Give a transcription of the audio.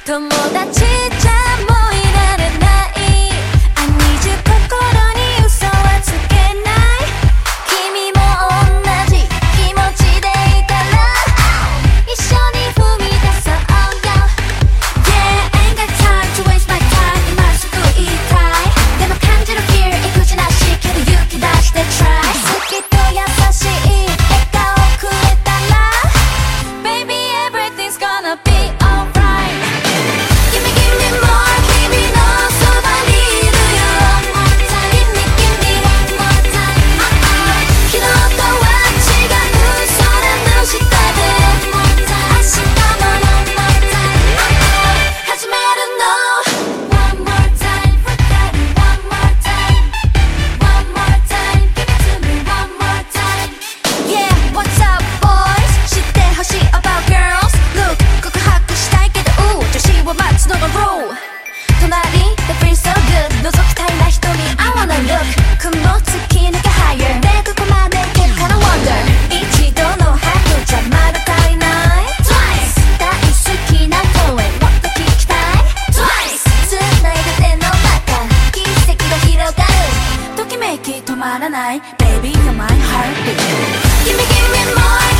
友達じゃもういられない。 I need you 心に嘘はつけない。君も同じ気持ちでいたら一緒に踏み出そうよ。 Yeah, ain't got time to waste my time 今すぐ言いたい。でも感じる fear 意気地なしけど勇気出して try。 好きと優しい笑顔くれたら Baby everything's gonna be alright。 Give me give me more 君のそばにいるよ。 Give me give me one more time。 昨日とは違う空の下で明日も one more time 始めるの。 One more time for daddy one more time one more time give it to me one more time。 Yeah what's up boys 知ってほしい about girls look 告白したいけど女子を待つのが rule。 隣で feel so good 覗きたいな瞳 I wanna look 雲突き抜け higher でここまで行けるから wonder 一度のハグじゃまだ足りない Twice 大好きな声もっと聞きたい Twice 繋いだ手の中奇跡が広がるときめき止まらない Baby you're my heartbeat。 Give me give me more